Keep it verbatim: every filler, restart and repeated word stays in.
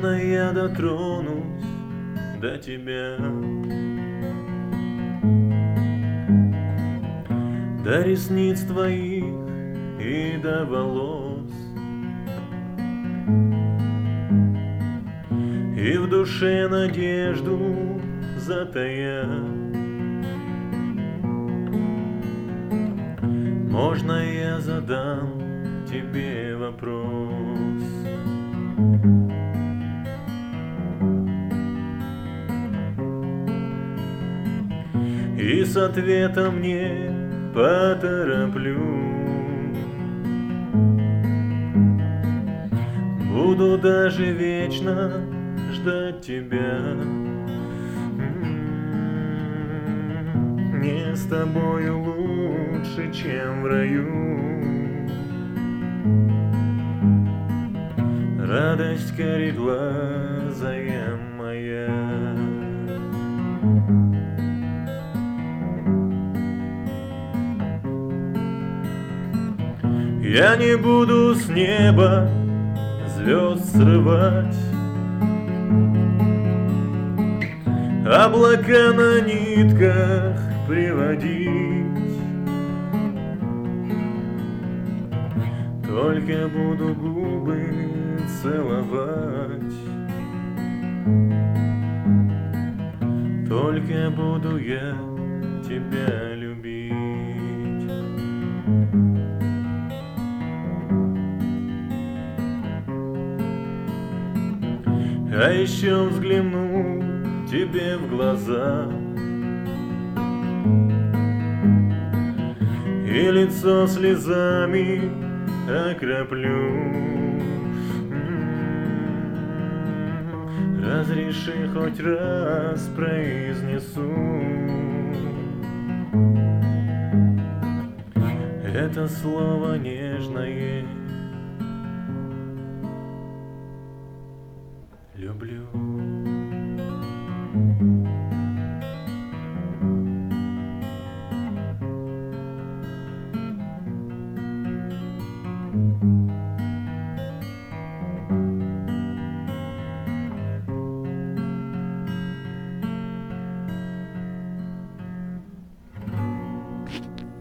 Можно я дотронусь до тебя, до ресниц твоих и до волос, и в душе надежду затая? Можно я задам тебе вопрос? И с ответом не потороплю, буду даже вечно ждать тебя. Мне с тобою лучше, чем в раю. Радость кореглазая моя. Я не буду с неба звезд срывать, облака на нитках приводить. Только буду губы целовать, только буду я тебя любить. А еще взгляну тебе в глаза, и лицо слезами окроплю. Разреши хоть раз произнесу это слово нежное: люблю.